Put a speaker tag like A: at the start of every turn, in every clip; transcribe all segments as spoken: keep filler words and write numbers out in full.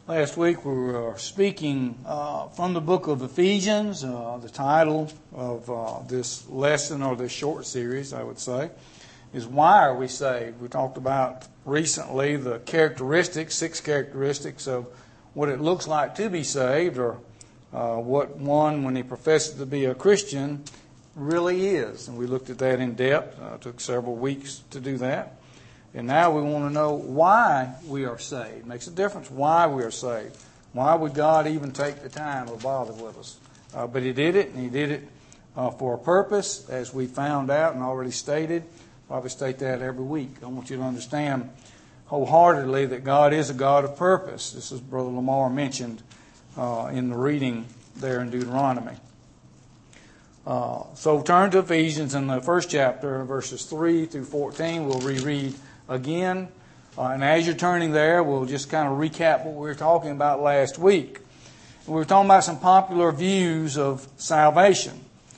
A: Last week we were speaking uh, from the book of Ephesians. Uh, the title of uh, this lesson, or this short series, I would say, is Why Are We Saved? We talked about recently the characteristics, six characteristics of what it looks like to be saved, or uh, what one, when he professes to be a Christian, really is. And we looked at that in depth. Uh, it took several weeks to do that. And now we want to know why we are saved. It makes a difference why we are saved. Why would God even take the time to bother with us? Uh, but He did it, and He did it uh, for a purpose, as we found out and already stated. Probably state that every week. I want you to understand wholeheartedly that God is a God of purpose. This is Brother Lamar mentioned uh, in the reading there in Deuteronomy. Uh, so turn to Ephesians in the first chapter, verses three through fourteen. We'll reread again. Uh, and as you're turning there, we'll just kind of recap what we were talking about last week. We were talking about some popular views of salvation.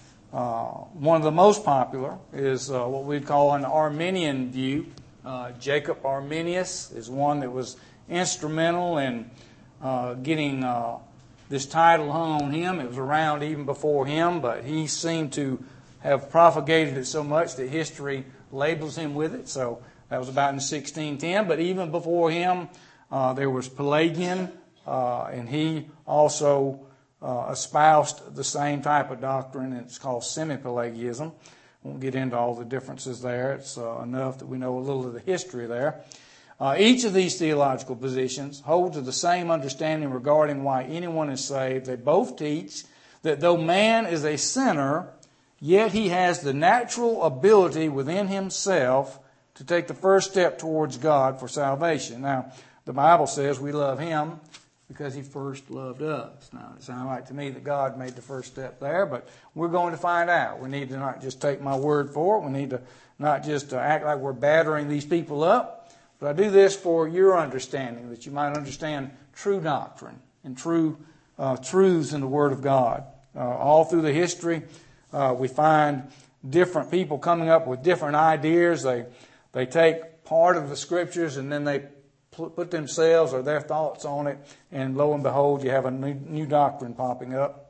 A: Uh, one of the most popular is uh, what we'd call an Arminian view. Uh, Jacob Arminius is one that was instrumental in uh, getting uh, this title hung on him. It was around even before him, but he seemed to have propagated it so much that history labels him with it. So that was about in sixteen ten. But even before him, uh, there was Pelagian, uh, and he also uh, espoused the same type of doctrine, and it's called semi-Pelagianism. Won't get into all the differences there. It's uh, enough that we know a little of the history there. Uh, each of these theological positions hold to the same understanding regarding why anyone is saved. They both teach that though man is a sinner, yet he has the natural ability within himself to take the first step towards God for salvation. Now, the Bible says we love Him because He first loved us. Now, it sounds like to me that God made the first step there, but we're going to find out. We need to not just take my word for it. We need to not just uh, act like we're battering these people up. But I do this for your understanding, that you might understand true doctrine and true uh, truths in the Word of God. Uh, all through the history, uh, we find different people coming up with different ideas. They They take part of the Scriptures and then they put themselves or their thoughts on it, and lo and behold, you have a new, new doctrine popping up.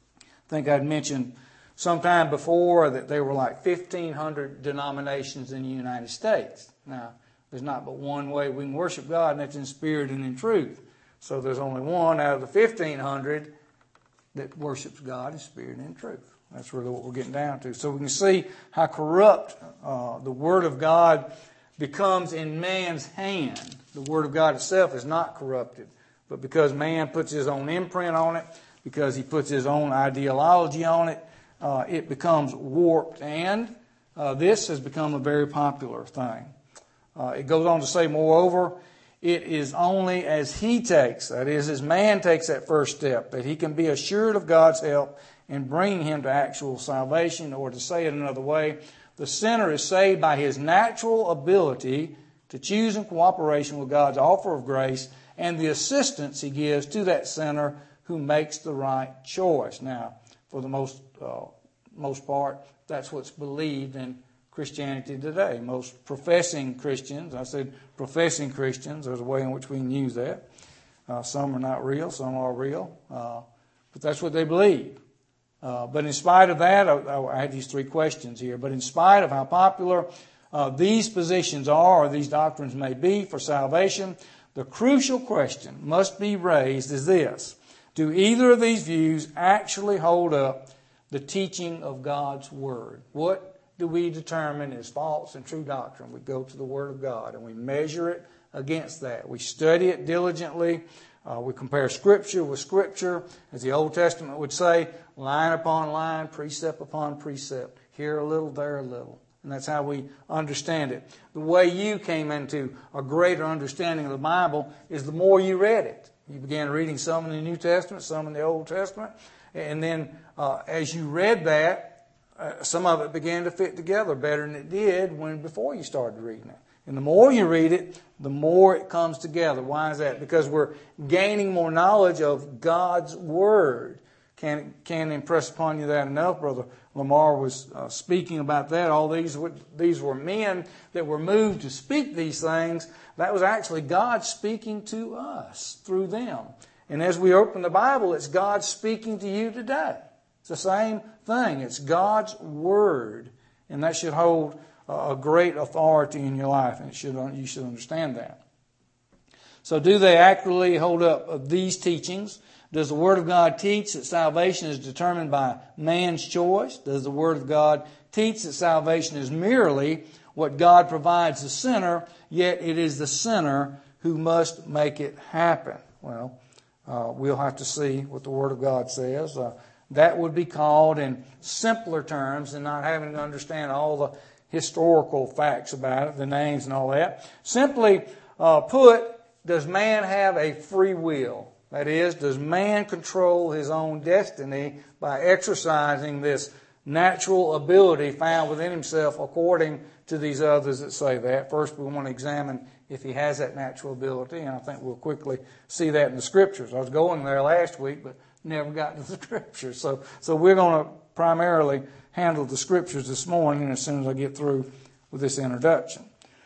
A: I think I'd mentioned sometime before that there were like fifteen hundred denominations in the United States. Now, there's not but one way we can worship God, and that's in spirit and in truth. So there's only one out of the fifteen hundred that worships God in spirit and in truth. That's really what we're getting down to. So we can see how corrupt uh, the Word of God becomes in man's hand. The Word of God itself is not corrupted. But because man puts his own imprint on it, because he puts his own ideology on it, uh, it becomes warped. And uh, this has become a very popular thing. Uh, it goes on to say, moreover, it is only as he takes, that is, as man takes that first step, that he can be assured of God's help in bringing him to actual salvation. Or to say it another way, the sinner is saved by his natural ability to choose in cooperation with God's offer of grace and the assistance He gives to that sinner who makes the right choice. Now, for the most uh, most part, that's what's believed in Christianity today. Most professing Christians, I said professing Christians, there's a way in which we can use that. Uh, some are not real, some are real, uh, but that's what they believe. Uh, but in spite of that, I, I had these three questions here. But in spite of how popular uh, these positions are, or these doctrines may be for salvation, the crucial question must be raised is this: do either of these views actually hold up the teaching of God's Word? What do we determine as false and true doctrine? We go to the Word of God and we measure it against that. We study it diligently. Uh, we compare Scripture with Scripture, as the Old Testament would say, line upon line, precept upon precept, here a little, there a little. And that's how we understand it. The way you came into a greater understanding of the Bible is the more you read it. You began reading some in the New Testament, some in the Old Testament, and then uh, as you read that, uh, some of it began to fit together better than it did when before you started reading it. And the more you read it, the more it comes together. Why is that? Because we're gaining more knowledge of God's Word. Can't, can't impress upon you that enough. Brother Lamar was uh, speaking about that. All these were, these were men that were moved to speak these things. That was actually God speaking to us through them. And as we open the Bible, it's God speaking to you today. It's the same thing. It's God's Word. And that should hold a great authority in your life. And it should, you should understand that. So do they accurately hold up these teachings? Does the Word of God teach that salvation is determined by man's choice? Does the Word of God teach that salvation is merely what God provides the sinner, yet it is the sinner who must make it happen? Well, uh, we'll have to see what the Word of God says. Uh, that would be called, in simpler terms, and not having to understand all the historical facts about it, the names and all that. Simply uh, put, does man have a free will? That is, does man control his own destiny by exercising this natural ability found within himself according to these others that say that? First, we want to examine if he has that natural ability, and I think we'll quickly see that in the Scriptures. I was going there last week, but never got to the Scriptures. So, so we're going to primarily handle the Scriptures this morning as soon as I get through with this introduction.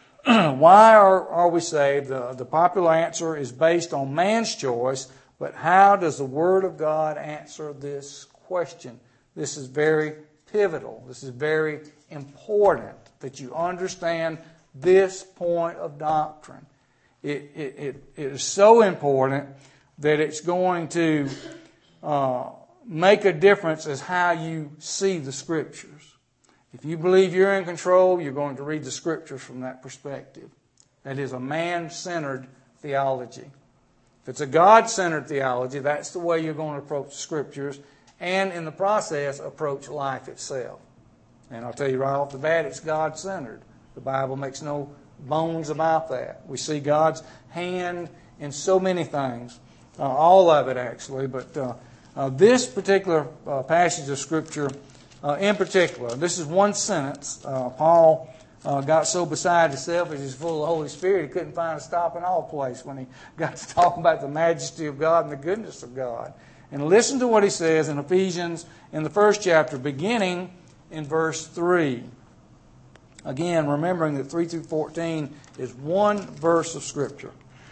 A: Why are, are we saved? The, the popular answer is based on man's choice, but how does the Word of God answer this question? This is very pivotal. This is very important that you understand this point of doctrine. It, it, it, it is so important that it's going to uh, make a difference as how you see the Scriptures. If you believe you're in control, you're going to read the Scriptures from that perspective. That is a man-centered theology. If it's a God-centered theology, that's the way you're going to approach the Scriptures, and in the process, approach life itself. And I'll tell you right off the bat, it's God-centered. The Bible makes no bones about that. We see God's hand in so many things, uh, all of it actually, but uh, uh, this particular uh, passage of Scripture Uh, in particular, this is one sentence. Uh, Paul uh, got so beside himself as he's full of the Holy Spirit, he couldn't find a stopping off place when he got to talk about the majesty of God and the goodness of God. And listen to what he says in Ephesians in the first chapter, beginning in verse three. Again, remembering that three through fourteen is one verse of Scripture,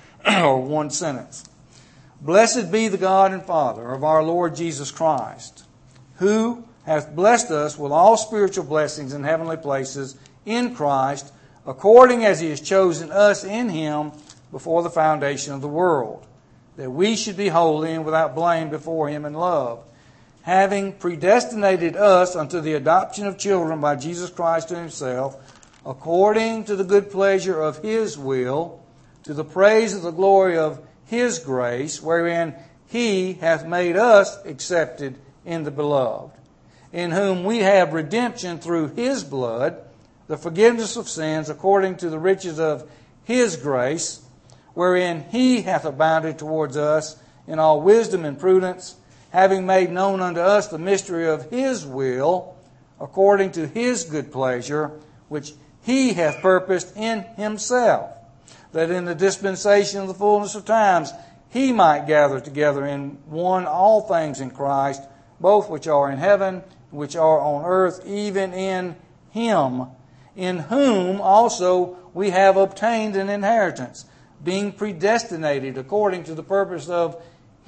A: or one sentence. Blessed be the God and Father of our Lord Jesus Christ, who hath blessed us with all spiritual blessings in heavenly places in Christ, according as He has chosen us in Him before the foundation of the world, that we should be holy and without blame before Him in love, having predestinated us unto the adoption of children by Jesus Christ to Himself, according to the good pleasure of His will, to the praise of the glory of His grace, wherein He hath made us accepted in the Beloved, in whom we have redemption through His blood, the forgiveness of sins, according to the riches of His grace, wherein He hath abounded towards us in all wisdom and prudence, having made known unto us the mystery of His will, according to His good pleasure, which He hath purposed in Himself, that in the dispensation of the fullness of times He might gather together in one all things in Christ, both which are in heaven, which are on earth, even in Him, in whom also we have obtained an inheritance, being predestinated according to the purpose of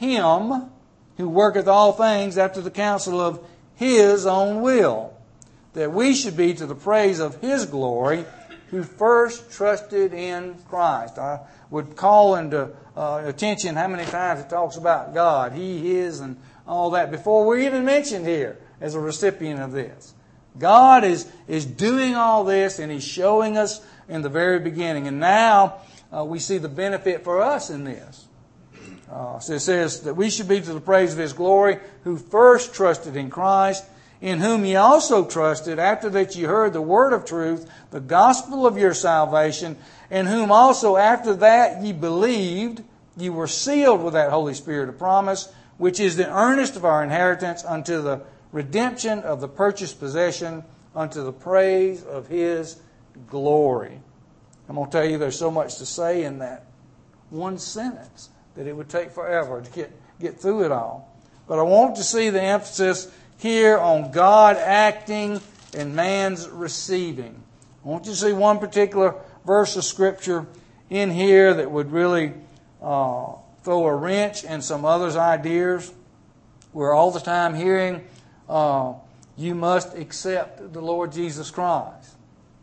A: Him who worketh all things after the counsel of His own will, that we should be to the praise of His glory, who first trusted in Christ. I would call into uh, attention how many times it talks about God, He, His, and all that before we're even mentioned here as a recipient of this. God is, is doing all this, and He's showing us in the very beginning. And now uh, we see the benefit for us in this. Uh, so it says that we should be to the praise of His glory, who first trusted in Christ, in whom ye also trusted, after that ye heard the word of truth, the gospel of your salvation, in whom also after that ye believed, ye were sealed with that Holy Spirit of promise, which is the earnest of our inheritance unto the redemption of the purchased possession, unto the praise of His glory. I'm going to tell you there's so much to say in that one sentence that it would take forever to get, get through it all. But I want to see the emphasis here on God acting and man's receiving. I want you to see one particular verse of Scripture in here that would really uh, throw a wrench in some others' ideas. We're all the time hearing, uh, you must accept the Lord Jesus Christ.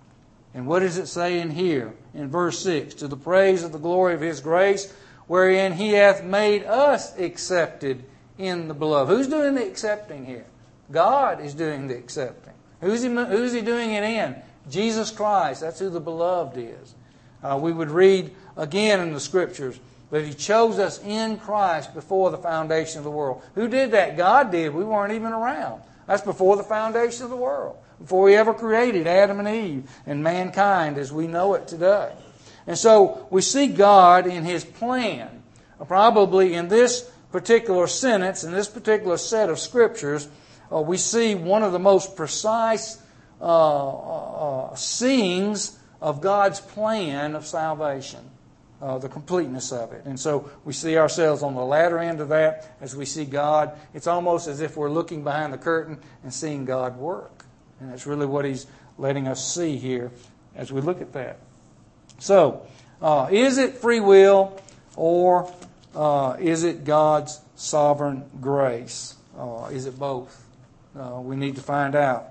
A: And what does it say in here? In verse six, to the praise of the glory of His grace, wherein He hath made us accepted in the beloved. Who's doing the accepting here? God is doing the accepting. Who's He, who's he doing it in? Jesus Christ. That's who the beloved is. Uh, we would read again in the Scriptures that He chose us in Christ before the foundation of the world. Who did that? God did. We weren't even around. That's before the foundation of the world. Before He ever created Adam and Eve and mankind as we know it today. And so we see God in His plan. Probably in this particular sentence, in this particular set of Scriptures, uh, we see one of the most precise uh, uh, seeings of God's plan of salvation. Uh, the completeness of it. And so we see ourselves on the latter end of that as we see God. It's almost as if we're looking behind the curtain and seeing God work. And that's really what He's letting us see here as we look at that. So, uh, is it free will or uh, is it God's sovereign grace? Uh, is it both? Uh, we need to find out.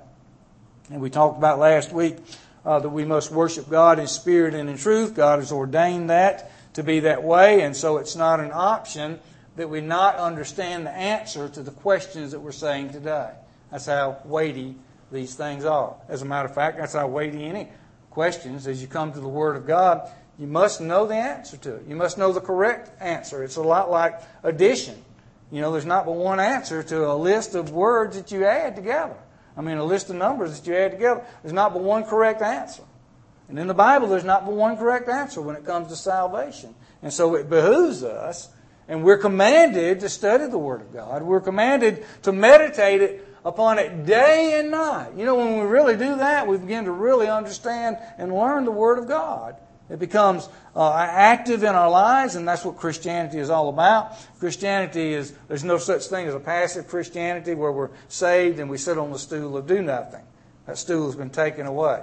A: And we talked about last week Uh, that we must worship God in spirit and in truth. God has ordained that to be that way, and so it's not an option that we not understand the answer to the questions that we're saying today. That's how weighty these things are. As a matter of fact, that's how weighty any questions. As you come to the Word of God, you must know the answer to it. You must know the correct answer. It's a lot like addition. You know, there's not but one answer to a list of words that you add together. I mean, a list of numbers that you add together. There's not but one correct answer. And in the Bible, there's not but one correct answer when it comes to salvation. And so it behooves us, and we're commanded to study the Word of God. We're commanded to meditate it upon it day and night. You know, when we really do that, we begin to really understand and learn the Word of God. It becomes uh, active in our lives, and that's what Christianity is all about. Christianity is, there's no such thing as a passive Christianity where we're saved and we sit on the stool of do nothing. That stool has been taken away.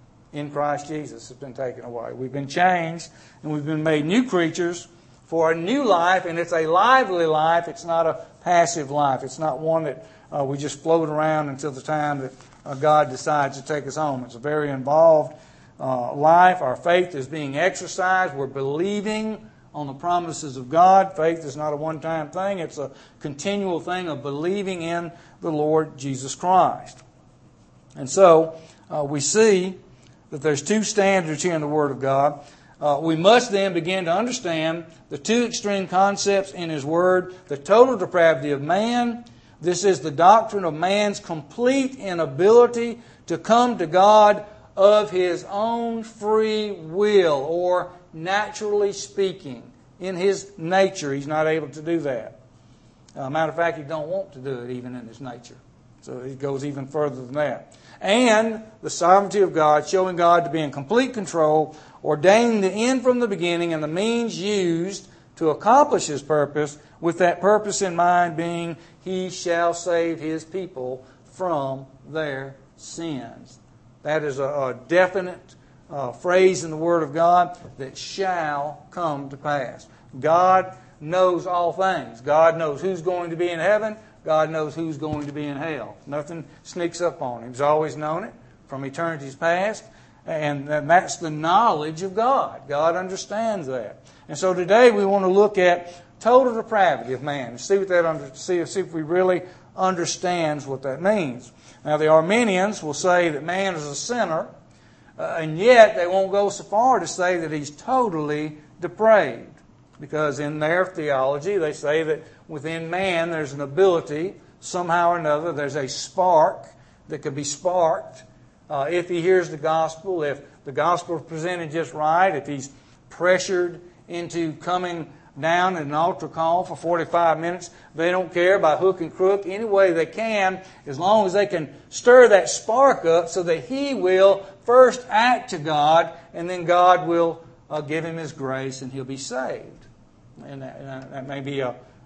A: In Christ Jesus has been taken away. We've been changed and we've been made new creatures for a new life, and it's a lively life. It's not a passive life. It's not one that uh, we just float around until the time that uh, God decides to take us home. It's a very involved Uh, life. Our faith is being exercised. We're believing on the promises of God. Faith is not a one-time thing. It's a continual thing of believing in the Lord Jesus Christ. And so uh, we see that there's two standards here in the Word of God. Uh, we must then begin to understand the two extreme concepts in His Word. The total depravity of man. This is the doctrine of man's complete inability to come to God of his own free will, or naturally speaking. In his nature, he's not able to do that. Uh, matter of fact, he don't want to do it even in his nature. So it goes even further than that. And the sovereignty of God, showing God to be in complete control, ordaining the end from the beginning and the means used to accomplish His purpose, with that purpose in mind being, He shall save His people from their sins. That is a, a definite uh, phrase in the Word of God that shall come to pass. God knows all things. God knows who's going to be in heaven. God knows who's going to be in hell. Nothing sneaks up on Him. He's always known it from eternity's past. And that's the knowledge of God. God understands that. And so today we want to look at total depravity of man. See what that under, see, see if we really understands what that means. Now, the Arminians will say that man is a sinner, uh, and yet they won't go so far to say that he's totally depraved. Because in their theology, they say that within man there's an ability, somehow or another, there's a spark that could be sparked uh, if he hears the gospel, if the gospel is presented just right, if he's pressured into coming down in an altar call for forty-five minutes. They don't care by hook and crook, any way they can, as long as they can stir that spark up so that he will first act to God, and then God will uh, give him His grace and he'll be saved. And that, and that may be a,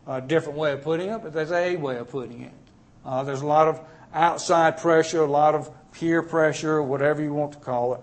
A: a different way of putting it, but that's a way of putting it. Uh, there's a lot of outside pressure, a lot of peer pressure, whatever you want to call it.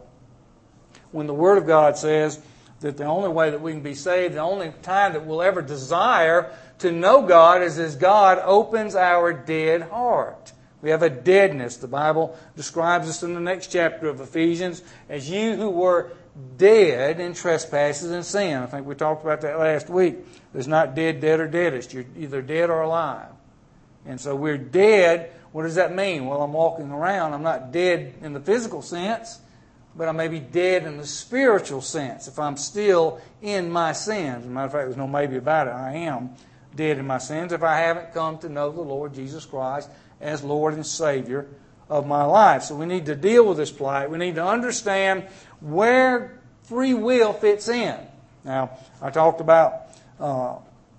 A: When the Word of God says that the only way that we can be saved, the only time that we'll ever desire to know God is as God opens our dead heart. We have a deadness. The Bible describes us in the next chapter of Ephesians as you who were dead in trespasses and sin. I think we talked about that last week. There's not dead, dead, or deadest. You're either dead or alive. And so we're dead. What does that mean? Well, I'm walking around. I'm not dead in the physical sense, but I may be dead in the spiritual sense if I'm still in my sins. As a matter of fact, there's no maybe about it. I am dead in my sins if I haven't come to know the Lord Jesus Christ as Lord and Savior of my life. So we need to deal with this plight. We need to understand where free will fits in. Now, I talked about uh,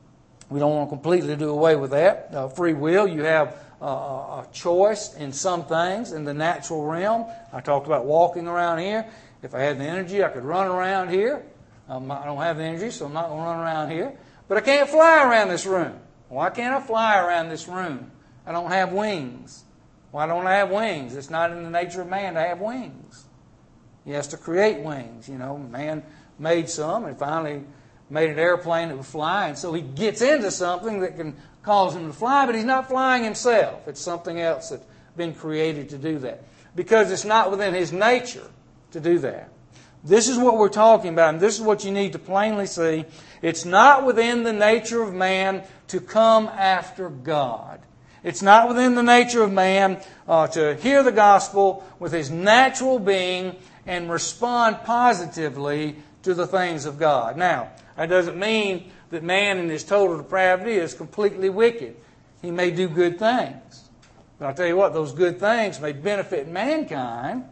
A: we don't want to completely do away with that. Uh, free will, you have uh, a choice in some things in the natural realm. I talked about walking around here. If I had the energy, I could run around here. Um, I don't have the energy, so I'm not going to run around here. But I can't fly around this room. Why can't I fly around this room? I don't have wings. Why don't I have wings? It's not in the nature of man to have wings. He has to create wings. You know, man made some and finally made an airplane that would fly, and so he gets into something that can cause him to fly, but he's not flying himself. It's something else that's been created to do that. Because it's not within his nature to do that. This is what we're talking about, and this is what you need to plainly see. It's not within the nature of man to come after God. It's not within the nature of man uh, to hear the gospel with his natural being and respond positively to the things of God. Now, that doesn't mean that man in his total depravity is completely wicked. He may do good things. But I'll tell you what, those good things may benefit mankind.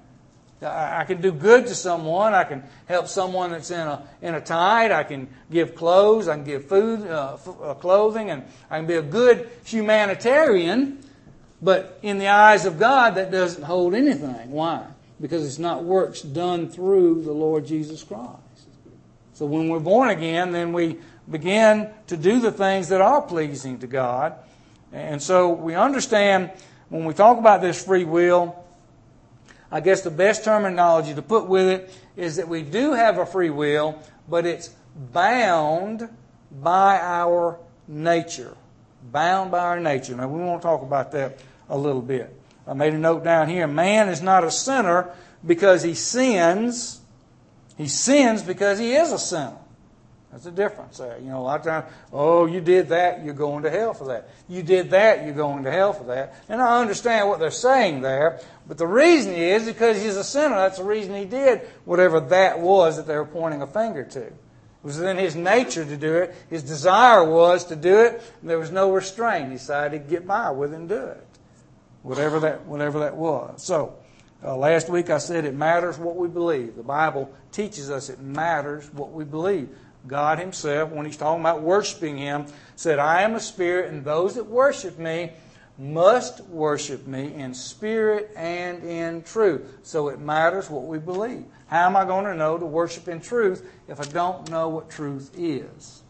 A: I can do good to someone. I can help someone that's in a in a tide. I can give clothes. I can give food, uh, f- uh, clothing, and I can be a good humanitarian. But in the eyes of God, that doesn't hold anything. Why? Because it's not works done through the Lord Jesus Christ. So when we're born again, then we begin to do the things that are pleasing to God. And so we understand when we talk about this free will, I guess the best terminology to put with it is that we do have a free will, but it's bound by our nature. Bound by our nature. Now, we want to talk about that a little bit. I made a note down here. Man is not a sinner because he sins. He sins because he is a sinner. That's the difference there. You know, a lot of times, oh, you did that, you're going to hell for that. You did that, you're going to hell for that. And I understand what they're saying there, but the reason is because he's a sinner. That's the reason he did whatever that was that they were pointing a finger to. It was in his nature to do it. His desire was to do it, and there was no restraint. He decided to get by with it and do it. Whatever that, whatever that was. So, uh, last week I said it matters what we believe. The Bible teaches us it matters what we believe. God Himself, when He's talking about worshiping Him, said, I am a spirit, and those that worship me must worship me in spirit and in truth. So it matters what we believe. How am I going to know to worship in truth if I don't know what truth is?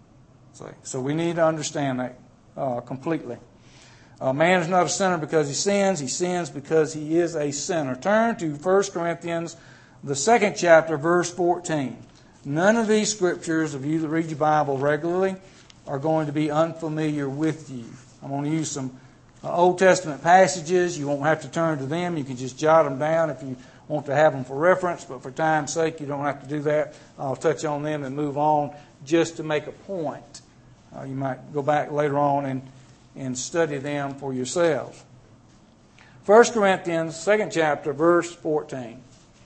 A: So we need to understand that uh, completely. Uh, man is not a sinner because he sins. He sins because he is a sinner. Turn to First Corinthians, the second chapter, verse fourteen. None of these scriptures, of you that read your Bible regularly, are going to be unfamiliar with you. I'm going to use some uh, Old Testament passages. You won't have to turn to them. You can just jot them down if you want to have them for reference. But for time's sake, you don't have to do that. I'll touch on them and move on just to make a point. Uh, you might go back later on and, and study them for yourselves. First Corinthians, second chapter, verse fourteen.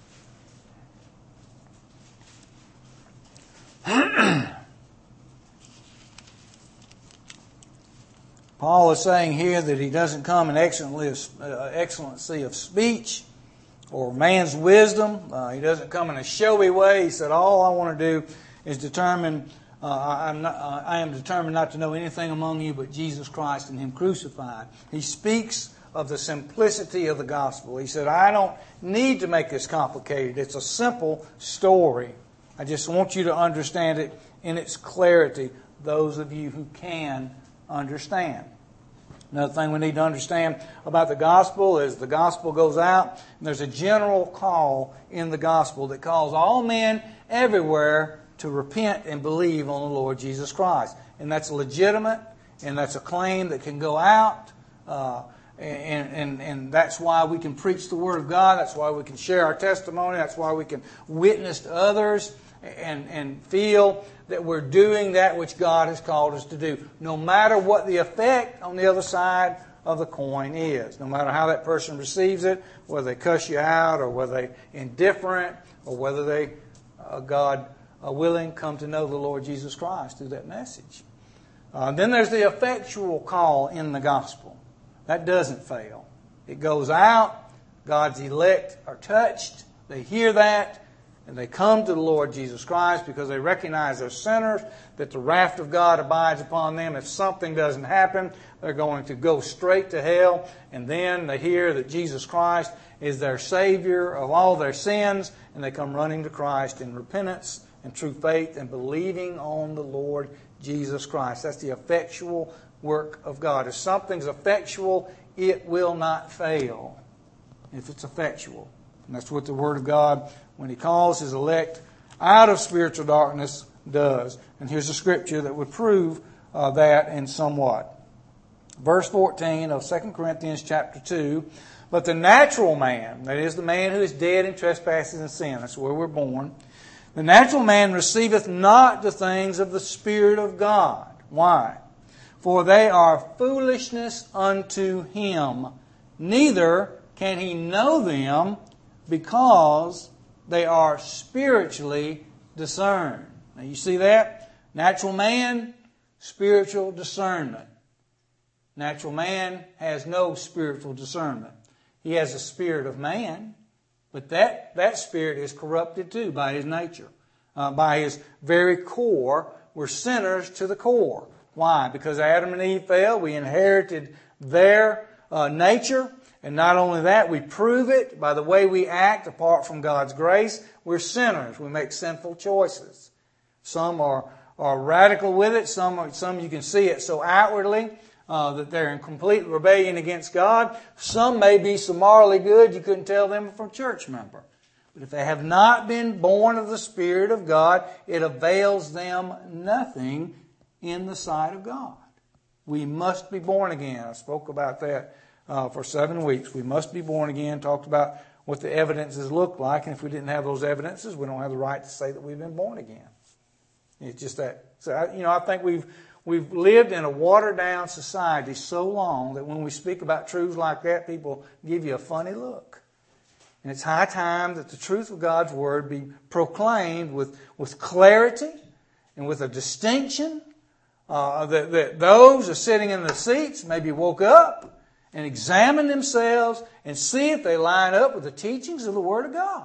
A: Paul is saying here that he doesn't come in excellency of speech or man's wisdom. Uh, he doesn't come in a showy way. He said, all I want to do is determine, uh, I'm not, uh, I am determined not to know anything among you but Jesus Christ and Him crucified. He speaks of the simplicity of the gospel. He said, I don't need to make this complicated. It's a simple story. I just want you to understand it in its clarity, those of you who can understand. Another thing we need to understand about the gospel is the gospel goes out, and there's a general call in the gospel that calls all men everywhere to repent and believe on the Lord Jesus Christ. And that's legitimate, and that's a claim that can go out, uh, and, and, and that's why we can preach the Word of God. That's why we can share our testimony. That's why we can witness to others and, and feel that we're doing that which God has called us to do, no matter what the effect on the other side of the coin is. No matter how that person receives it, whether they cuss you out or whether they're indifferent or whether they, uh, God uh, willing, come to know the Lord Jesus Christ through that message. Uh, then there's the effectual call in the gospel. That doesn't fail. It goes out. God's elect are touched. They hear that. And they come to the Lord Jesus Christ because they recognize they're sinners, that the wrath of God abides upon them. If something doesn't happen, they're going to go straight to hell. And then they hear that Jesus Christ is their Savior of all their sins, and they come running to Christ in repentance and true faith and believing on the Lord Jesus Christ. That's the effectual work of God. If something's effectual, it will not fail if it's effectual. And that's what the Word of God, when He calls His elect out of spiritual darkness, does. And here's a scripture that would prove uh, that in somewhat. Verse fourteen of Second Corinthians chapter two. But the natural man, that is the man who is dead in trespasses and sin, that's where we're born. The natural man receiveth not the things of the Spirit of God. Why? For they are foolishness unto him. Neither can he know them, because they are spiritually discerned. Now you see that? Natural man, spiritual discernment. Natural man has no spiritual discernment. He has a spirit of man, but that, that spirit is corrupted too by his nature. Uh, by his very core, we're sinners to the core. Why? Because Adam and Eve fell. We inherited their uh, nature. And not only that, we prove it by the way we act apart from God's grace. We're sinners. We make sinful choices. Some are, are radical with it. Some are, some you can see it so outwardly uh, that they're in complete rebellion against God. Some may be so morally good you couldn't tell them from a church member. But if they have not been born of the Spirit of God, it avails them nothing in the sight of God. We must be born again. I spoke about that Uh, for seven weeks. We must be born again. Talked about what the evidences look like. And if we didn't have those evidences, we don't have the right to say that we've been born again. It's just that. So, I, you know, I think we've we've lived in a watered down society so long that when we speak about truths like that, people give you a funny look. And it's high time that the truth of God's Word be proclaimed with, with clarity and with a distinction. Uh, that, that those who are sitting in the seats maybe woke up and examine themselves and see if they line up with the teachings of the Word of God.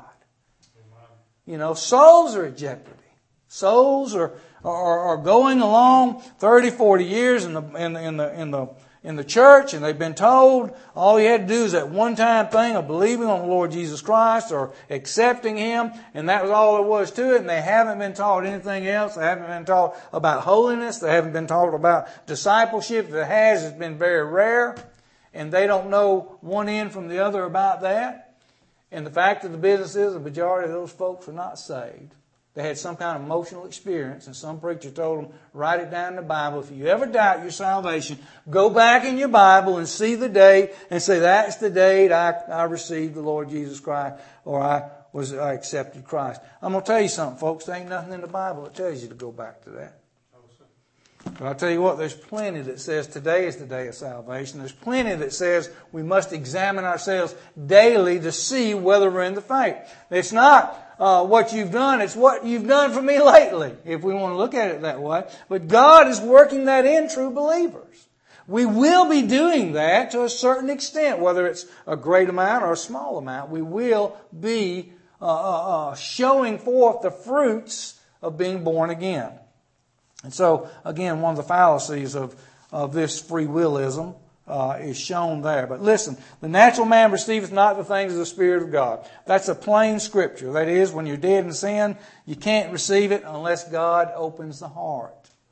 A: You know, souls are at jeopardy. Souls are are, are going along thirty, forty years in the in the in the in the in the church, and they've been told all you had to do is that one time thing of believing on the Lord Jesus Christ or accepting Him, and that was all there was to it. And they haven't been taught anything else. They haven't been taught about holiness. They haven't been taught about discipleship. If it has, it's been very rare. And they don't know one end from the other about that. And the fact of the business is the majority of those folks are not saved. They had some kind of emotional experience, and some preacher told them, write it down in the Bible. If you ever doubt your salvation, go back in your Bible and see the date and say, that's the date I, I received the Lord Jesus Christ, or I was I accepted Christ. I'm going to tell you something, folks. There ain't nothing in the Bible that tells you to go back to that. But I'll tell you what, there's plenty that says today is the day of salvation. There's plenty that says we must examine ourselves daily to see whether we're in the faith. It's not uh, what you've done, it's what you've done for me lately, if we want to look at it that way. But God is working that in true believers. We will be doing that to a certain extent, whether it's a great amount or a small amount. We will be uh, uh, showing forth the fruits of being born again. And so, again, one of the fallacies of, of this free willism uh, is shown there. But listen, the natural man receiveth not the things of the Spirit of God. That's a plain scripture. That is, when you're dead in sin, you can't receive it unless God opens the heart.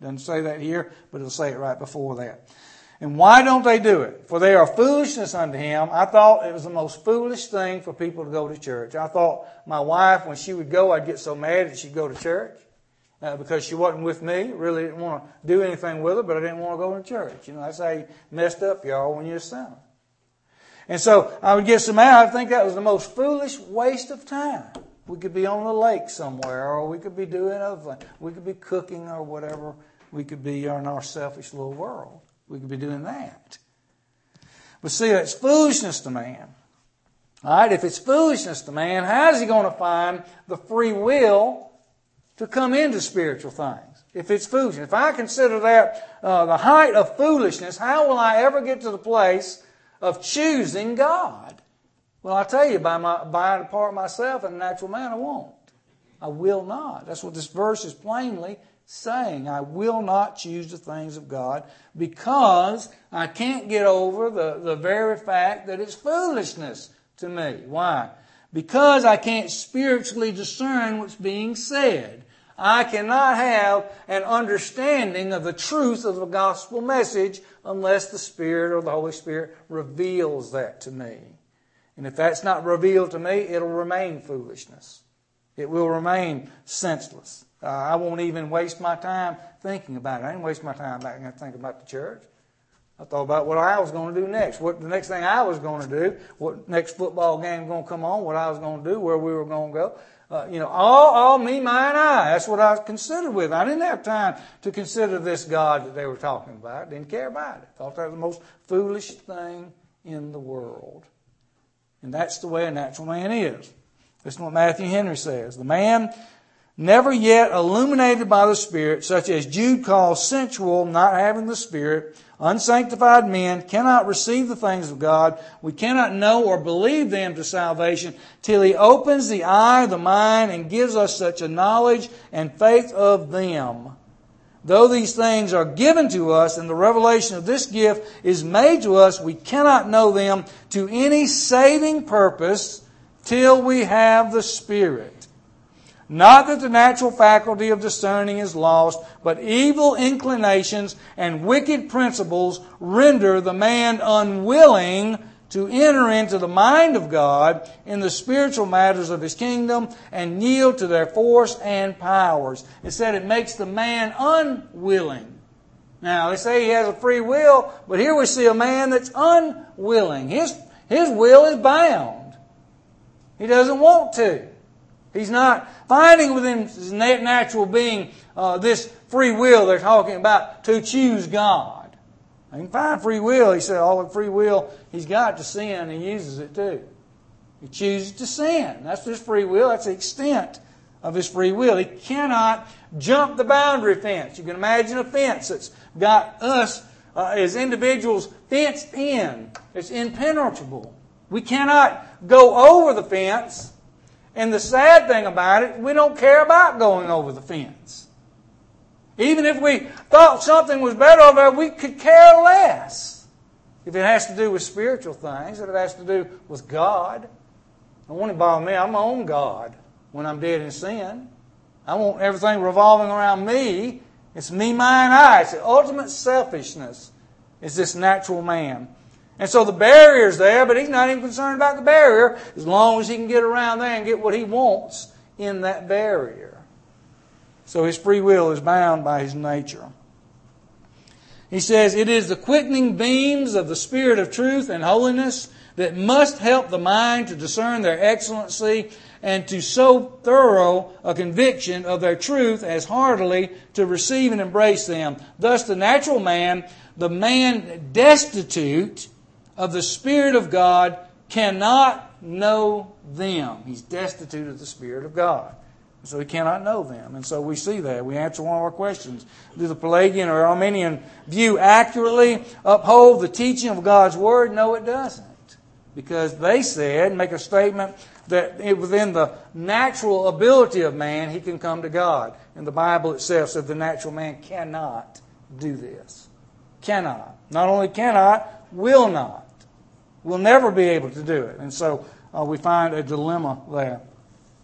A: Doesn't say that here, but it'll say it right before that. And why don't they do it? For they are foolishness unto him. I thought it was the most foolish thing for people to go to church. I thought my wife, when she would go, I'd get so mad that she'd go to church uh, because she wasn't with me. Really didn't want to do anything with her, but I didn't want to go to church. You know, that's how you messed up, y'all, when you're a sinner. And so I would get so mad. I think that was the most foolish waste of time. We could be on the lake somewhere, or we could be doing other things. We could be cooking or whatever. We could be in our selfish little world. We could be doing that. But see, that's foolishness to man. All right, if it's foolishness to man, how is he going to find the free will to come into spiritual things? If it's foolishness. If I consider that uh, the height of foolishness, how will I ever get to the place of choosing God? Well, I tell you, by my by a part of myself in a natural man, I won't. I will not. That's what this verse is plainly saying. I will not choose the things of God because I can't get over the, the very fact that it's foolishness to me. Why? Because I can't spiritually discern what's being said. I cannot have an understanding of the truth of the gospel message unless the Spirit or the Holy Spirit reveals that to me. And if that's not revealed to me, it'll remain foolishness. It will remain senseless. Uh, I won't even waste my time thinking about it. I didn't waste my time back and think about the church. I thought about what I was going to do next. What the next thing I was going to do. What next football game was going to come on. What I was going to do. Where we were going to go. Uh, you know, all, all me, mine, I. That's what I considered with. I didn't have time to consider this God that they were talking about. Didn't care about it. Thought that was the most foolish thing in the world. And that's the way a natural man is. Listen to what Matthew Henry says. The man never yet illuminated by the Spirit, such as Jude calls sensual, not having the Spirit, unsanctified men, cannot receive the things of God. We cannot know or believe them to salvation till He opens the eye of the mind and gives us such a knowledge and faith of them. Though these things are given to us and the revelation of this gift is made to us, we cannot know them to any saving purpose till we have the Spirit. Not that the natural faculty of discerning is lost, but evil inclinations and wicked principles render the man unwilling to enter into the mind of God in the spiritual matters of His kingdom and yield to their force and powers. It said it makes the man unwilling. Now, they say he has a free will, but here we see a man that's unwilling. His, his will is bound. He doesn't want to. He's not finding within his natural being uh, this free will they're talking about to choose God. He can find free will. He said all the free will he's got to sin, and he uses it too. He chooses to sin. That's his free will. That's the extent of his free will. He cannot jump the boundary fence. You can imagine a fence that's got us uh, as individuals fenced in. It's impenetrable. We cannot go over the fence. And the sad thing about it, we don't care about going over the fence. Even if we thought something was better over there, we could care less. If it has to do with spiritual things, if it has to do with God. I won't it bother me. I'm my own God when I'm dead in sin. I want everything revolving around me. It's me, mine, I. It's the ultimate selfishness. It's this natural man. And so the barrier's there, but he's not even concerned about the barrier as long as he can get around there and get what he wants in that barrier. So his free will is bound by his nature. He says, it is the quickening beams of the Spirit of truth and holiness that must help the mind to discern their excellency and to so thorough a conviction of their truth as heartily to receive and embrace them. Thus the natural man, the man destitute of the Spirit of God, cannot know them. He's destitute of the Spirit of God. So he cannot know them. And so we see that. We answer one of our questions. Do the Pelagian or Arminian view accurately uphold the teaching of God's Word? No, it doesn't. Because they said, make a statement, that within the natural ability of man, he can come to God. And the Bible itself said the natural man cannot do this. Cannot. Not only cannot, will not. Will never be able to do it. And so uh, we find a dilemma there.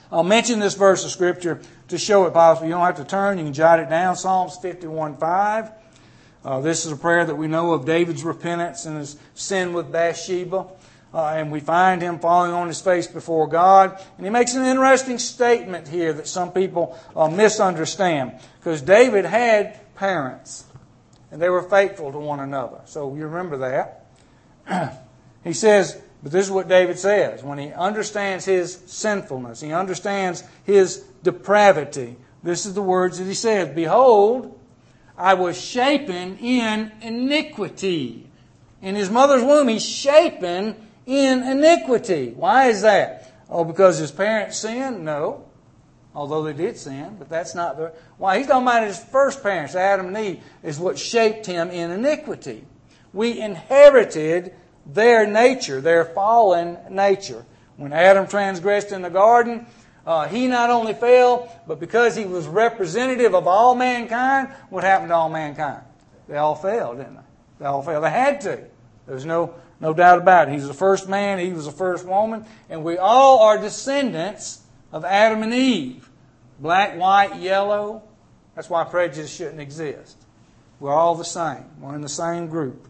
A: I'll mention this verse of Scripture to show it possible. You don't have to turn. You can jot it down. Psalms fifty-one five. Uh, this is a prayer that we know of David's repentance and his sin with Bathsheba. Uh, and we find him falling on his face before God. And he makes an interesting statement here that some people uh, misunderstand. Because David had parents. And they were faithful to one another. So you remember that. He says, but this is what David says. When he understands his sinfulness, he understands his depravity. This is the words that he says. Behold, I was shapen in iniquity. In his mother's womb, he's shapen in iniquity. Why is that? Oh, because his parents sinned? No. Although they did sin, but that's not the... Why? He's talking about his first parents, Adam and Eve, is what shaped him in iniquity. We inherited their nature, their fallen nature. When Adam transgressed in the garden, uh, he not only fell, but because he was representative of all mankind, what happened to all mankind? They all fell, didn't they? They all fell. They had to. There's no, no doubt about it. He was the first man, he was the first woman, and we all are descendants of Adam and Eve. Black, white, yellow. That's why prejudice shouldn't exist. We're all the same. We're in the same group.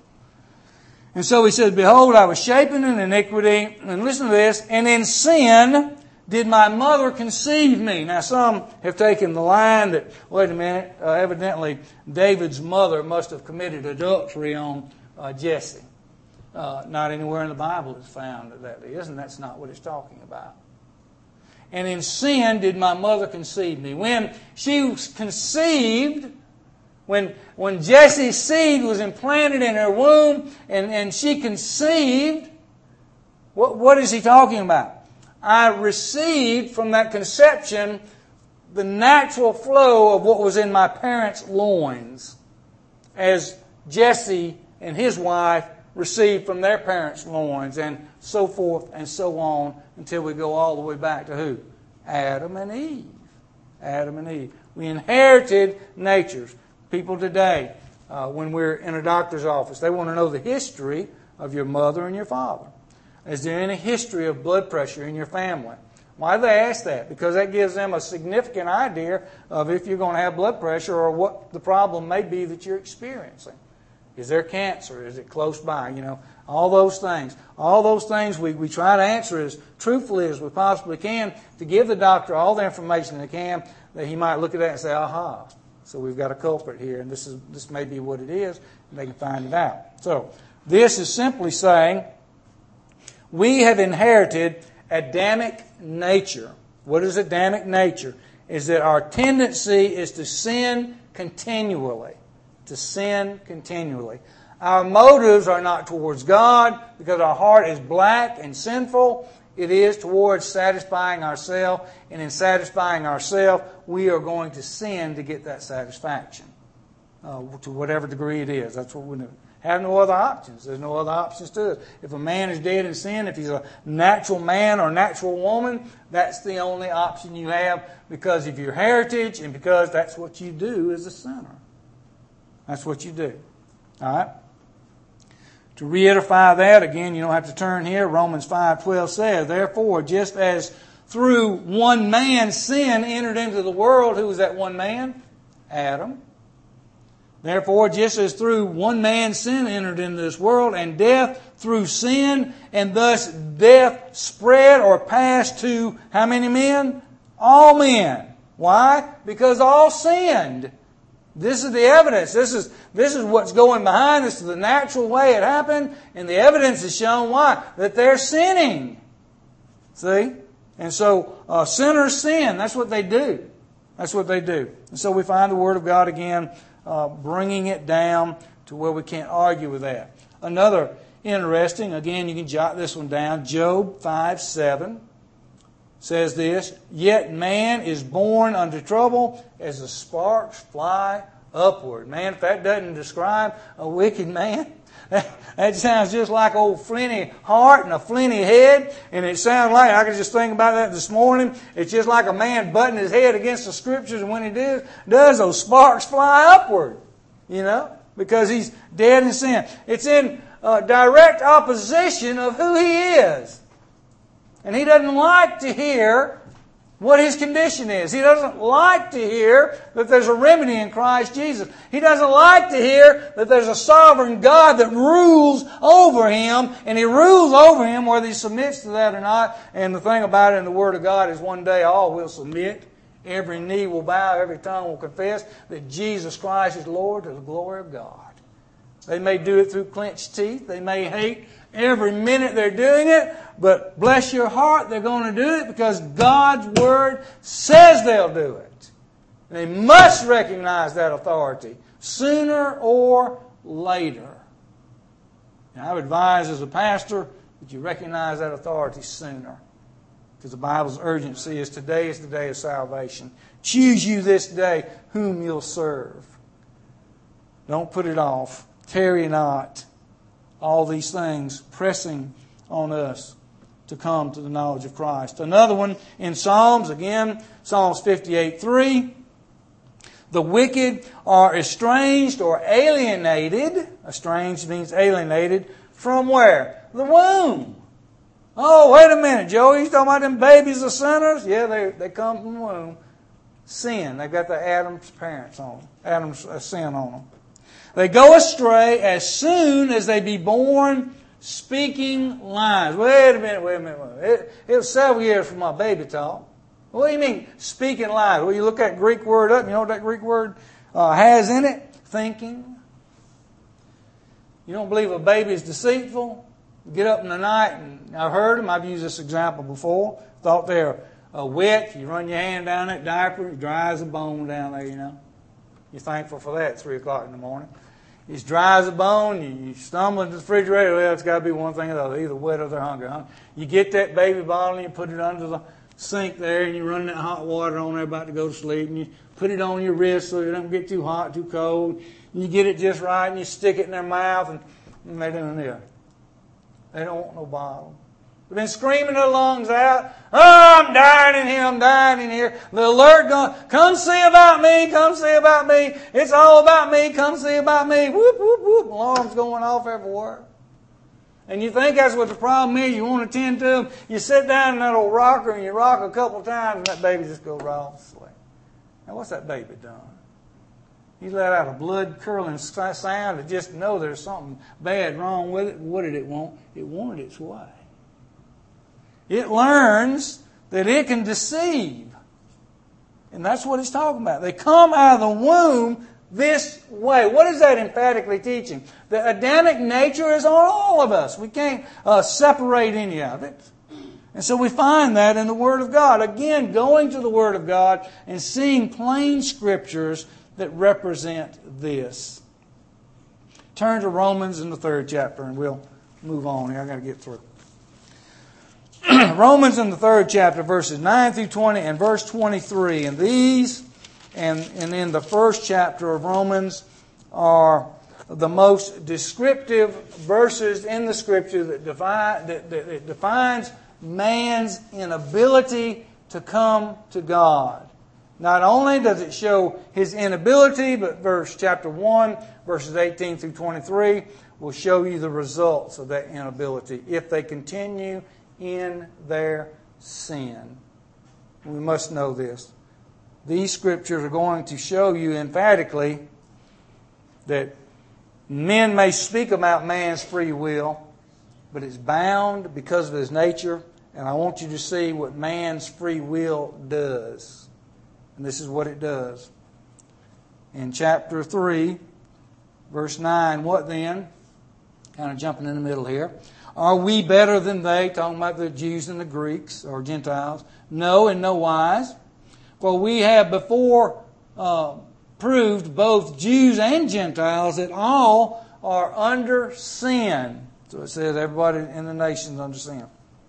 A: And so he says, behold, I was shapen in iniquity. And listen to this. And in sin did my mother conceive me. Now some have taken the line that, wait a minute, uh, evidently David's mother must have committed adultery on uh, Jesse. Uh, not anywhere in the Bible is found that that is, and that's not what it's talking about. And in sin did my mother conceive me. When she was conceived, when, when Jesse's seed was implanted in her womb and, and she conceived, what, what is he talking about? I received from that conception the natural flow of what was in my parents' loins as Jesse and his wife received from their parents' loins, and so forth and so on until we go all the way back to who? Adam and Eve. Adam and Eve. We inherited natures. People today, uh, when we're in a doctor's office, they want to know the history of your mother and your father. Is there any history of blood pressure in your family? Why do they ask that? Because that gives them a significant idea of if you're going to have blood pressure or what the problem may be that you're experiencing. Is there cancer? Is it close by? You know, all those things. All those things we, we try to answer as truthfully as we possibly can to give the doctor all the information they can that he might look at that and say, aha, so we've got a culprit here and this is this may be what it is, and they can find it out. So this is simply saying we have inherited Adamic nature. What is Adamic nature? Is that our tendency is to sin continually. To sin continually. Our motives are not towards God because our heart is black and sinful. It is towards satisfying ourselves. And in satisfying ourselves, we are going to sin to get that satisfaction. Uh, to whatever degree it is. That's what we do. Have no other options. There's no other options to it. If a man is dead in sin, if he's a natural man or natural woman, that's the only option you have because of your heritage and because that's what you do as a sinner. That's what you do. All right? To reiterate that, again, you don't have to turn here. Romans five twelve says, therefore, just as through one man sin entered into the world, who was that one man? Adam. Therefore, just as through one man sin entered into this world, and death through sin, and thus death spread or passed to how many men? All men. Why? Because all sinned. This is the evidence. This is this is what's going behind. This is the natural way it happened. And the evidence is shown why? That they're sinning. See? And so uh, sinners sin. That's what they do. That's what they do. And so we find the Word of God again uh, bringing it down to where we can't argue with that. Another interesting, again, you can jot this one down. Job five seven. Says this, yet man is born unto trouble as the sparks fly upward. Man, if that doesn't describe a wicked man, that, that sounds just like old flinty heart and a flinty head. And it sounds like, I could just think about that this morning, it's just like a man butting his head against the Scriptures, and when he does, does those sparks fly upward, you know, because he's dead in sin. It's in uh, direct opposition of who he is. And he doesn't like to hear what his condition is. He doesn't like to hear that there's a remedy in Christ Jesus. He doesn't like to hear that there's a sovereign God that rules over him, and He rules over him whether he submits to that or not. And the thing about it in the Word of God is one day all will submit. Every knee will bow, every tongue will confess that Jesus Christ is Lord to the glory of God. They may do it through clenched teeth. They may hate every minute they're doing it, but bless your heart, they're going to do it because God's Word says they'll do it. And they must recognize that authority sooner or later. And I would advise as a pastor that you recognize that authority sooner, because the Bible's urgency is today is the day of salvation. Choose you this day whom you'll serve. Don't put it off. Tarry not. All these things pressing on us to come to the knowledge of Christ. Another one in Psalms, again, Psalms fifty-eight three. The wicked are estranged or alienated. Estranged means alienated. From where? The womb. Oh, wait a minute, Joe. He's talking about them babies of sinners? Yeah, they, they come from the womb. Sin. They've got the Adam's parents on them. Adam's uh, sin on them. They go astray as soon as they be born, speaking lies. Wait a minute, wait a minute. Wait a minute. It, it was several years from my baby talk. What do you mean, speaking lies? Well, you look that Greek word up, you know what that Greek word uh, has in it? Thinking. You don't believe a baby is deceitful? You get up in the night, and I've heard them, I've used this example before, thought they're uh, wet, you run your hand down that diaper, it dry as a bone down there, you know. You're thankful for that at three o'clock in the morning. It's dry as a bone. You, you stumble into the refrigerator. Well, it's got to be one thing or the other. Either wet or they're hungry. Huh? You get that baby bottle and you put it under the sink there, and you run that hot water on there about to go to sleep, and you put it on your wrist so it doesn't get too hot, too cold. And you get it just right, and you stick it in their mouth, and, and they're doing this. They don't want no bottle. They've been screaming their lungs out. Oh, I'm dying in here, I'm dying in here. The alert going, come see about me, come see about me. It's all about me, come see about me. Whoop, whoop, whoop. Alarms going off everywhere. And you think that's what the problem is. You want to tend to them. You sit down in that old rocker and you rock a couple of times and that baby just goes right off to sleep. Now what's that baby done? You let out a blood-curdling sound to just know there's something bad wrong with it. What did it want? It wanted its way. It learns that it can deceive. And that's what it's talking about. They come out of the womb this way. What is that emphatically teaching? The Adamic nature is on all of us. We can't uh, separate any of it. And so we find that in the Word of God. Again, going to the Word of God and seeing plain Scriptures that represent this. Turn to Romans in the third chapter and we'll move on here. I've got to get through. Romans in the third chapter, verses nine through twenty and verse twenty-three. And these, and, and in the first chapter of Romans, are the most descriptive verses in the Scripture that, define, that, that, that defines man's inability to come to God. Not only does it show his inability, but verse chapter one, verses eighteen through twenty-three, will show you the results of that inability if they continue in their sin. We must know this. These scriptures are going to show you emphatically that men may speak about man's free will, but it's bound because of his nature. And I want you to see what man's free will does. And this is what it does. In chapter three, verse nine, what then? Kind of jumping in the middle here. Are we better than they? Talking about the Jews and the Greeks or Gentiles. No, in no wise. For we have before uh, proved, both Jews and Gentiles, that all are under sin. So it says everybody in the nations under sin.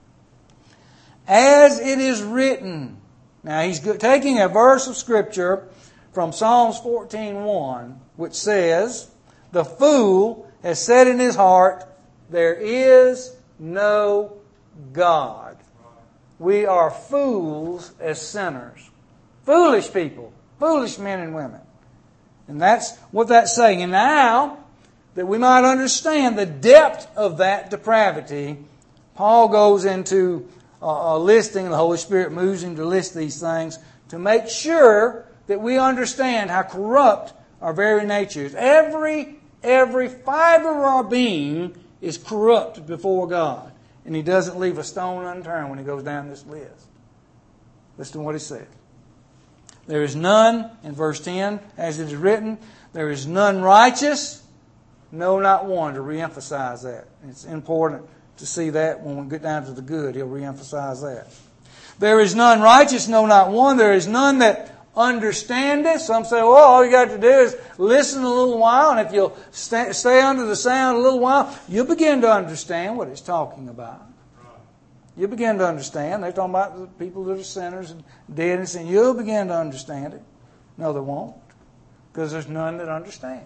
A: As it is written. Now he's taking a verse of Scripture from Psalms fourteen one, which says, the fool has said in his heart, there is no God. We are fools as sinners. Foolish people. Foolish men and women. And that's what that's saying. And now, that we might understand the depth of that depravity, Paul goes into uh, listing. The Holy Spirit moves him to list these things to make sure that we understand how corrupt our very nature is. Every, every fiber of our being is corrupt before God. And He doesn't leave a stone unturned when He goes down this list. Listen to what He says. There is none, in verse ten, as it is written, there is none righteous, no, not one, to reemphasize that. It's important to see that when we get down to the good, He'll reemphasize that. There is none righteous, no, not one. There is none that understandeth. Some say, well, all you got to do is listen a little while, and if you'll stay, stay under the sound a little while, you'll begin to understand what it's talking about. You'll begin to understand. They're talking about the people that are sinners and dead and sin. You'll begin to understand it. No, they won't, because there's none that understands.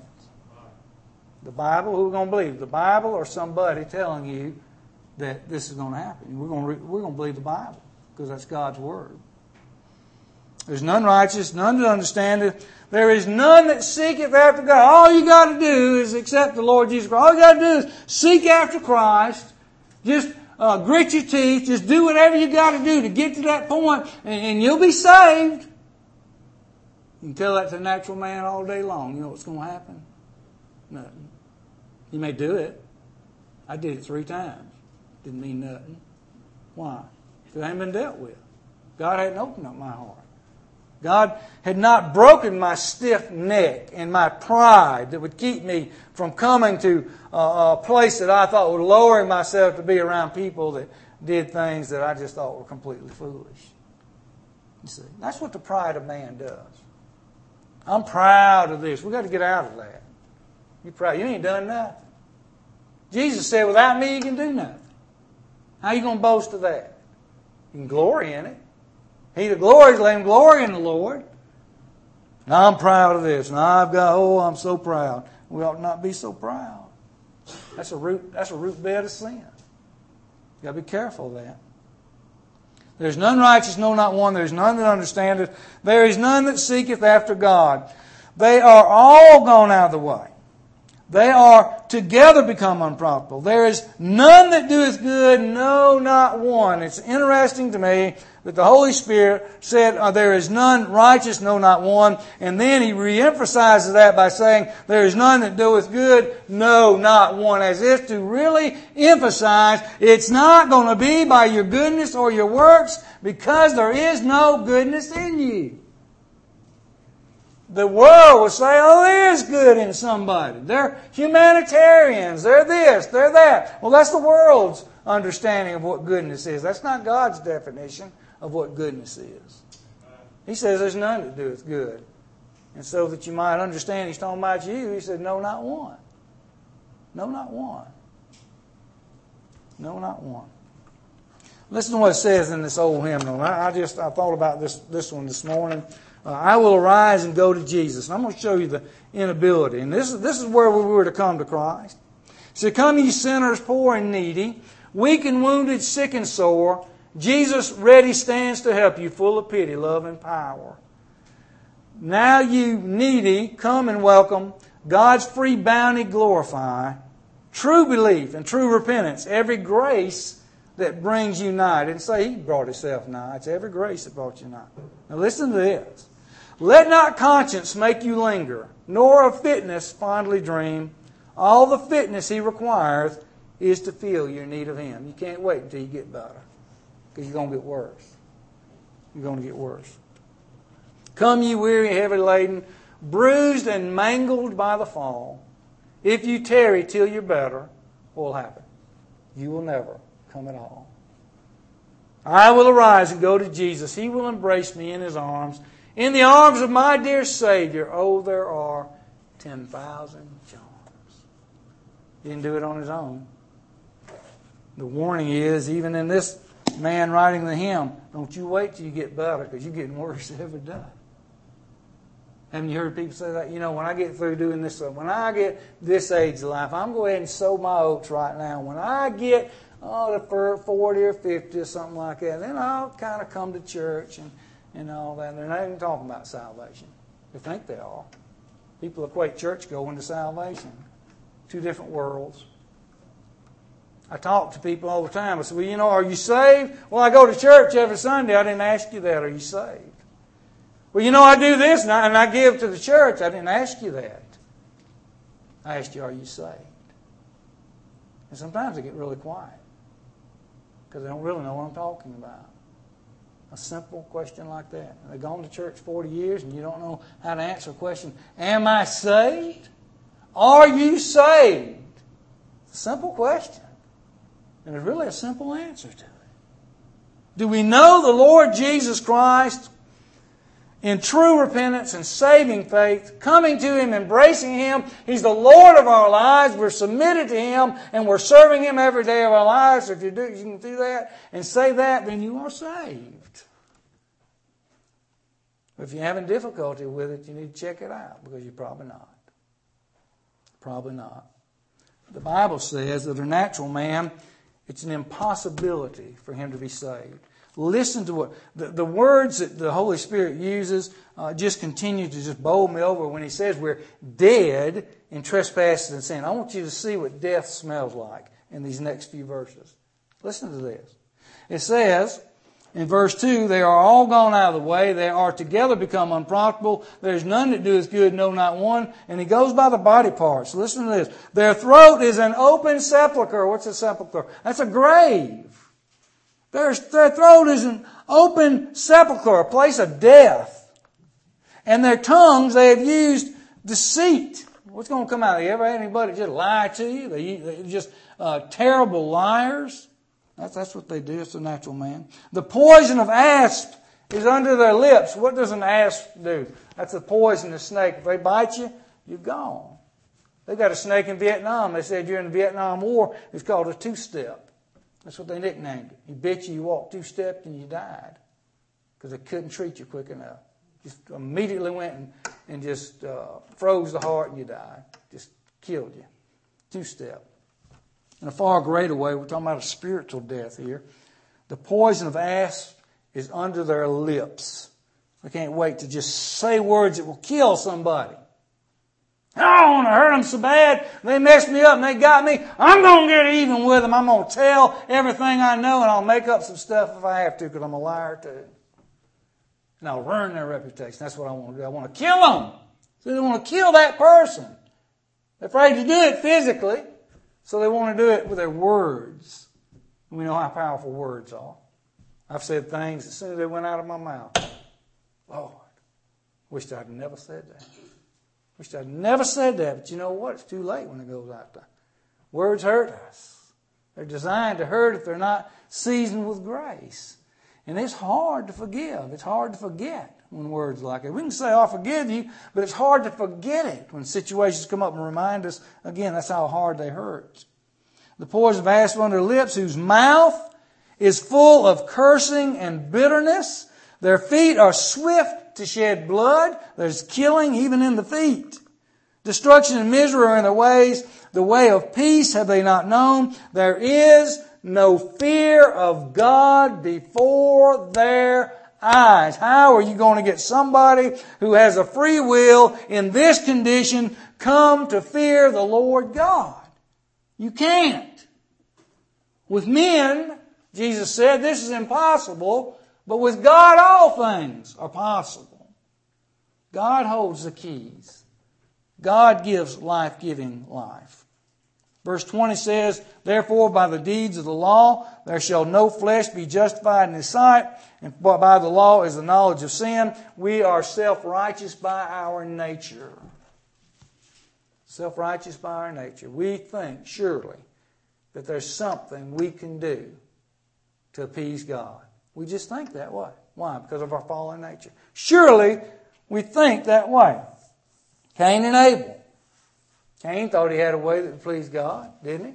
A: The Bible, who are we going to believe? The Bible or somebody telling you that this is going to happen? We're going to, re- we're going to believe the Bible, because that's God's Word. There's none righteous, none that understandeth. There is none that seeketh after God. All you got to do is accept the Lord Jesus Christ. All you got to do is seek after Christ. Just uh, grit your teeth. Just do whatever you got to do to get to that point, and, and you'll be saved. You can tell that to a natural man all day long. You know what's going to happen? Nothing. You may do it. I did it three times. Didn't mean nothing. Why? Because it hadn't been dealt with. God hadn't opened up my heart. God had not broken my stiff neck and my pride that would keep me from coming to a place that I thought was lowering myself to be around people that did things that I just thought were completely foolish. You see, that's what the pride of man does. I'm proud of this. We've got to get out of that. You're proud. You ain't done nothing. Jesus said, without me you can do nothing. How are you going to boast of that? You can glory in it. He that glories, let him glory in the Lord. Now I'm proud of this. Now I've got, oh, I'm so proud. We ought not be so proud. That's a root, that's a root bed of sin. You've got to be careful of that. There's none righteous, no, not one. There's none that understandeth. There is none that seeketh after God. They are all gone out of the way. They are together become unprofitable. There is none that doeth good, no, not one. It's interesting to me that the Holy Spirit said, uh, there is none righteous, no, not one. And then He reemphasizes that by saying, there is none that doeth good, no, not one. As if to really emphasize, it's not going to be by your goodness or your works, because there is no goodness in you. The world will say, oh, there is good in somebody. They're humanitarians. They're this, they're that. Well, that's the world's understanding of what goodness is. That's not God's definition of what goodness is. He says there's none that doeth good. And so that you might understand He's talking about you, He said, no, not one. No, not one. No, not one. Listen to what it says in this old hymnal. I, I just I thought about this, this one this morning. Uh, I will arise and go to Jesus. And I'm going to show you the inability. And this, this is where we were to come to Christ. It said, come ye sinners, poor and needy, weak and wounded, sick and sore. Jesus ready stands to help you, full of pity, love, and power. Now you needy, come and welcome. God's free bounty glorify. True belief and true repentance, every grace that brings you nigh. I didn't say He brought Himself nigh. It's every grace that brought you nigh. Now listen to this. Let not conscience make you linger, nor of fitness fondly dream. All the fitness He requires is to feel your need of Him. You can't wait until you get better, because you're going to get worse. You're going to get worse. Come ye weary, heavy laden, bruised and mangled by the fall. If you tarry till you're better, what will happen? You will never come at all. I will arise and go to Jesus. He will embrace me in His arms. In the arms of my dear Savior, oh, there are ten thousand charms. He didn't do it on His own. The warning is, even in this man writing the hymn, don't you wait till you get better, because you're getting worse every day. Haven't you heard people say that? You know, when I get through doing this, when I get this age of life, I'm going to go ahead and sow my oats right now. When I get oh, to forty or fifty or something like that, then I'll kind of come to church and and all that. And they're not even talking about salvation. They think they are. People equate church going to salvation. Two different worlds. I talk to people all the time. I say, well, you know, are you saved? Well, I go to church every Sunday. I didn't ask you that. Are you saved? Well, you know, I do this and I, and I give to the church. I didn't ask you that. I asked you, are you saved? And sometimes they get really quiet because they don't really know what I'm talking about. A simple question like that. And they've gone to church forty years and you don't know how to answer a question. Am I saved? Are you saved? It's a simple question. And there's really a simple answer to it. Do we know the Lord Jesus Christ in true repentance and saving faith, coming to Him, embracing Him? He's the Lord of our lives. We're submitted to Him and we're serving Him every day of our lives. If you do, you can do that and say that, then you are saved. If you're having difficulty with it, you need to check it out because you're probably not. Probably not. The Bible says that a natural man, it's an impossibility for him to be saved. Listen to what the, the words that the Holy Spirit uses uh, just continue to just bowl me over when He says we're dead in trespasses and sin. I want you to see what death smells like in these next few verses. Listen to this. It says in verse two, they are all gone out of the way. They are together become unprofitable. There's none that doeth good, no, not one. And he goes by the body parts. Listen to this. Their throat is an open sepulchre. What's a sepulchre? That's a grave. Their, their throat is an open sepulchre, a place of death. And their tongues, they have used deceit. What's going to come out of it? You ever had anybody just lie to you? They, they're just uh, terrible liars. That's, that's what they do. It's a natural man. The poison of asp is under their lips. What does an asp do? That's a poisonous snake. If they bite you, you're gone. They got a snake in Vietnam. They said during the Vietnam War, it's called a two-step. That's what they nicknamed it. He bit you, you walked two-stepped, and you died because they couldn't treat you quick enough. Just immediately went and, and just uh, froze the heart, and you died. Just killed you. Two-step. In a far greater way, we're talking about a spiritual death here. The poison of asp is under their lips. They can't wait to just say words that will kill somebody. I don't want to hurt them so bad. They messed me up and they got me. I'm going to get even with them. I'm going to tell everything I know and I'll make up some stuff if I have to because I'm a liar too. And I'll ruin their reputation. That's what I want to do. I want to kill them. So they want to kill that person. They're afraid to do it physically. So they want to do it with their words. We know how powerful words are. I've said things as soon as they went out of my mouth. Lord, wished I'd never said that. Wished I'd never said that. But you know what? It's too late when it goes out there. Words hurt us. They're designed to hurt if they're not seasoned with grace. And it's hard to forgive. It's hard to forget when words like it. We can say, I forgive you, but it's hard to forget it when situations come up and remind us. Again, that's how hard they hurt. The poison of asp under their lips, whose mouth is full of cursing and bitterness. Their feet are swift to shed blood. There's killing even in the feet. Destruction and misery are in their ways. The way of peace have they not known. There is no fear of God before their eyes. How are you going to get somebody who has a free will in this condition come to fear the Lord God? You can't. With men, Jesus said, this is impossible, but with God all things are possible. God holds the keys. God gives life-giving life. Verse twenty says, therefore by the deeds of the law there shall no flesh be justified in His sight, and by the law is the knowledge of sin. We are self-righteous by our nature. Self-righteous by our nature. We think, surely, that there's something we can do to appease God. We just think that way. Why? Because of our fallen nature. Surely, we think that way. Cain and Abel. Cain thought he had a way that would please God, didn't he?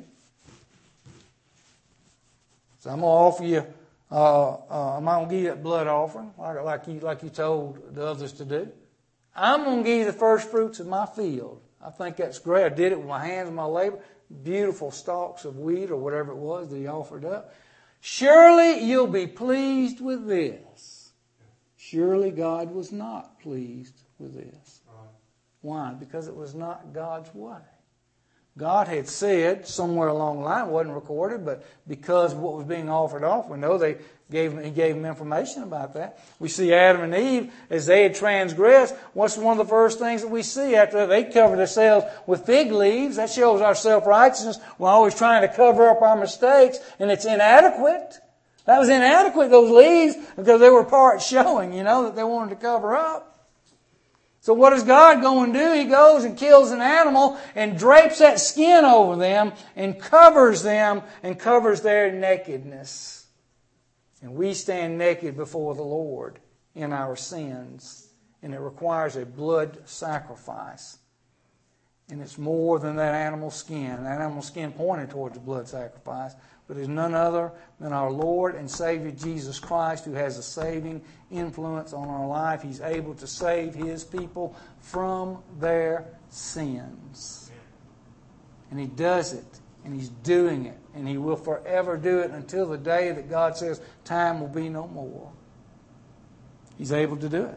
A: So I'm going to offer you, uh, uh, I'm going to give you that blood offering, like, like, you, like you told the others to do. I'm going to give you the first fruits of my field. I think that's great. I did it with my hands and my labor. Beautiful stalks of wheat or whatever it was that he offered up. Surely you'll be pleased with this. Surely God was not pleased with this. Why? Because it was not God's way. God had said somewhere along the line, it wasn't recorded, but because of what was being offered off, we know they gave He gave them information about that. We see Adam and Eve, as they had transgressed, what's one of the first things that we see after they covered themselves with fig leaves? That shows our self-righteousness. We're always trying to cover up our mistakes, and it's inadequate. That was inadequate, those leaves, because they were part showing, you know, that they wanted to cover up. So what does God go and do? He goes and kills an animal and drapes that skin over them and covers them and covers their nakedness. And we stand naked before the Lord in our sins. And it requires a blood sacrifice. And it's more than that animal skin. That animal skin pointed towards the blood sacrifice. But it's none other than our Lord and Savior Jesus Christ, who has a saving influence on our life. He's able to save His people from their sins. And He does it. And He's doing it. And He will forever do it until the day that God says time will be no more. He's able to do it.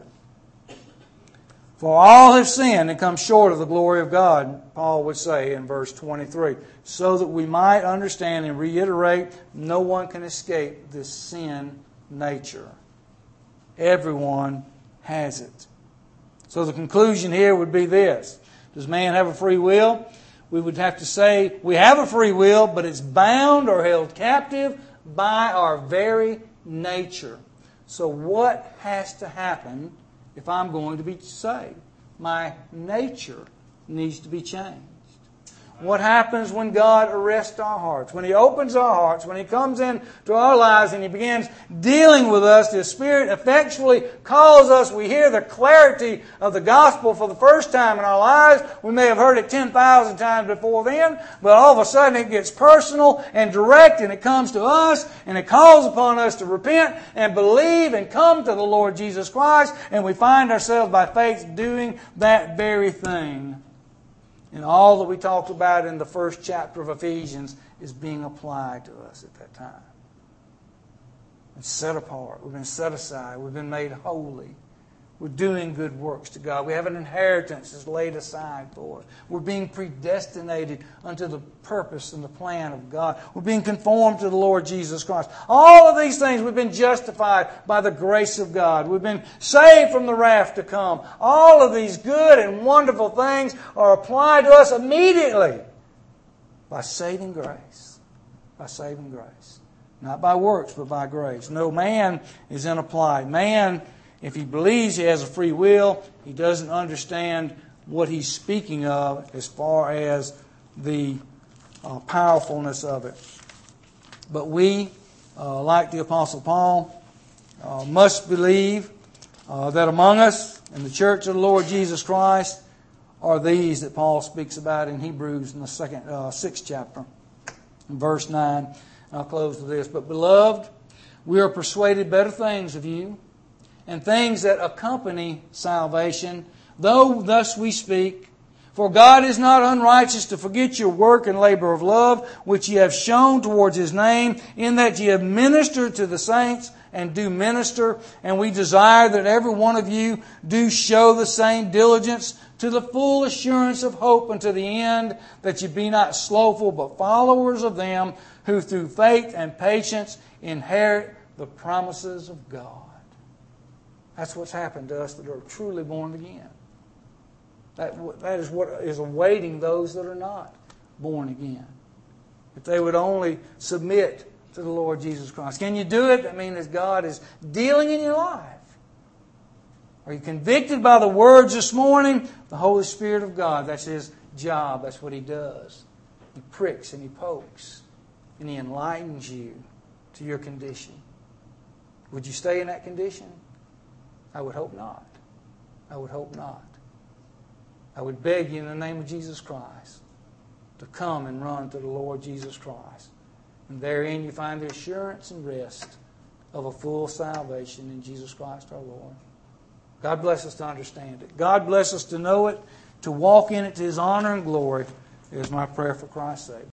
A: For all have sinned and come short of the glory of God, Paul would say in verse twenty-three, so that we might understand and reiterate, no one can escape this sin nature. Everyone has it. So the conclusion here would be this. Does man have a free will? We would have to say we have a free will, but it's bound or held captive by our very nature. So what has to happen if I'm going to be saved? My nature needs to be changed. What happens when God arrests our hearts? When He opens our hearts, when He comes into our lives and He begins dealing with us, the Spirit effectually calls us. We hear the clarity of the gospel for the first time in our lives. We may have heard it ten thousand times before then, but all of a sudden it gets personal and direct, and it comes to us, and it calls upon us to repent and believe and come to the Lord Jesus Christ, and we find ourselves by faith doing that very thing. And all that we talked about in the first chapter of Ephesians is being applied to us at that time. It's set apart. We've been set aside. We've been made holy. We're doing good works to God. We have an inheritance that's laid aside for us. We're being predestinated unto the purpose and the plan of God. We're being conformed to the Lord Jesus Christ. All of these things, we've been justified by the grace of God. We've been saved from the wrath to come. All of these good and wonderful things are applied to us immediately by saving grace. By saving grace. Not by works, but by grace. No man is unapplied. Man, if he believes he has a free will, he doesn't understand what he's speaking of as far as the uh, powerfulness of it. But we, uh, like the Apostle Paul, uh, must believe uh, that among us in the church of the Lord Jesus Christ are these that Paul speaks about in Hebrews in the second, uh, sixth chapter, in verse nine. I'll close with this. But beloved, we are persuaded better things of you, and things that accompany salvation, though thus we speak. For God is not unrighteous to forget your work and labor of love, which ye have shown towards His name, in that ye have ministered to the saints and do minister. And we desire that every one of you do show the same diligence to the full assurance of hope unto the end, that ye be not slothful, but followers of them who through faith and patience inherit the promises of God. That's what's happened to us that are truly born again. That, that is what is awaiting those that are not born again. If they would only submit to the Lord Jesus Christ. Can you do it? I mean, as God is dealing in your life. Are you convicted by the words this morning? The Holy Spirit of God, that's His job. That's what He does. He pricks and He pokes. And He enlightens you to your condition. Would you stay in that condition? I would hope not. I would hope not. I would beg you in the name of Jesus Christ to come and run to the Lord Jesus Christ. And therein you find the assurance and rest of a full salvation in Jesus Christ our Lord. God bless us to understand it. God bless us to know it, to walk in it to His honor and glory. It is my prayer for Christ's sake.